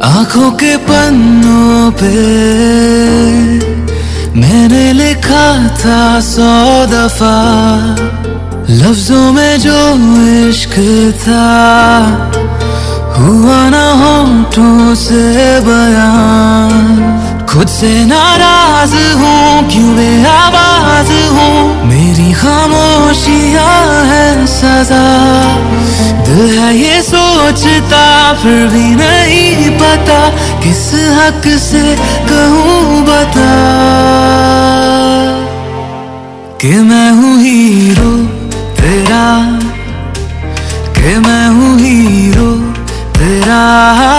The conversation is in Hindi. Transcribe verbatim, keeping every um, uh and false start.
आंखों के पन्नों पे मैंने लिखा था सौ दफा, लफ्जों में जो इश्क था हुआ ना होठों से बयान। खुद से नाराज हूँ, क्यों बेआवाज हूँ, मेरी खामोशियाँ है सजा। दिल है ये सोचता फिर भी नहीं पता, किस हक से कहूँ बता कि मैं हूँ हीरो तेरा, कि मैं हूँ हीरो तेरा।